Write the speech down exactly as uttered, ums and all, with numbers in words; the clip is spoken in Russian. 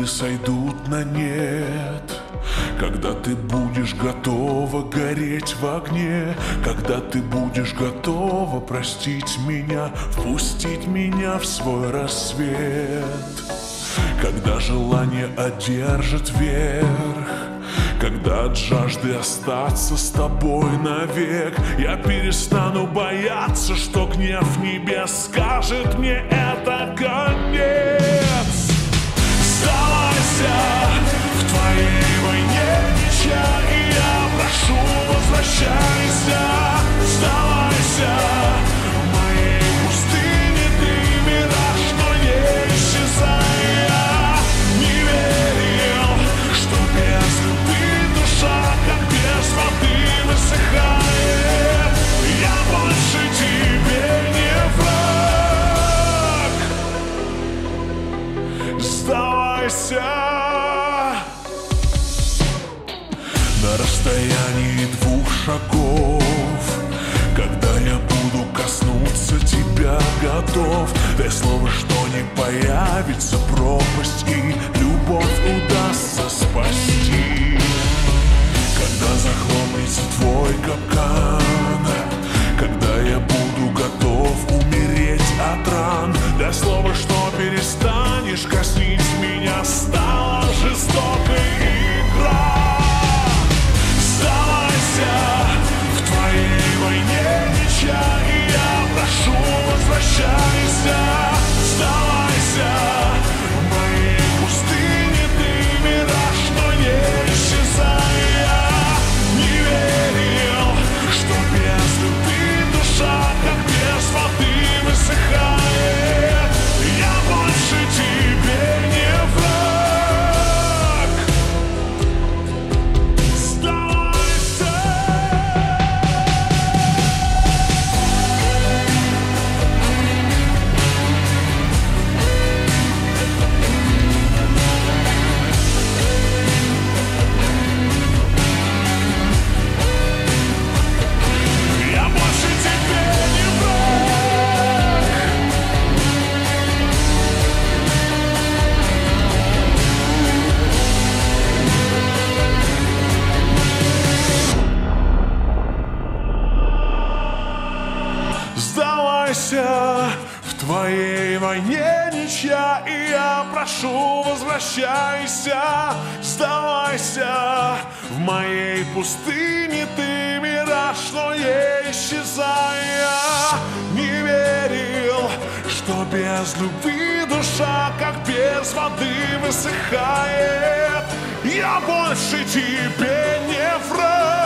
надежды сойдут на нет, когда ты будешь готова гореть в огне, когда ты будешь готова простить меня, впустить меня в свой рассвет, когда желание одержит верх, когда от жажды остаться с тобой навек я перестану бояться, что гнев небес скажет мне это конец. Сдавайся, в твоей войне ничья, и я прошу, возвращайся. Сдавайся, в моей пустыне ты мираж, но не исчезай. Я не верил, что без любви душа, как без воды, высыхает. Я больше тебе не враг. Сдавайся. На расстоянии двух шагов, когда я буду коснуться тебя готов, дай слово, что не появится пропасть и любовь удастся спасти. Когда захлопнется твой капкан, когда я буду готов умереть от ран, дай слово, что перестанешь коснить меня, стала жестокой игра. Сдавайся, в твоей войне ничья, и я прошу, возвращайся. Сдавайся, в моей пустыне ты мираж, но не исчезай. Я не верил, что без любви душа, как без воды, высыхает. Я больше тебе не враг. Сдавайся. Я больше тебе не враг. Сдавайся, в твоей войне ничья, и я прошу, возвращайся. Сдавайся, в моей пустыне ты мираж, но не исчезай. Я не верил, что без любви душа, как без воды, высыхает. Я больше тебе не враг.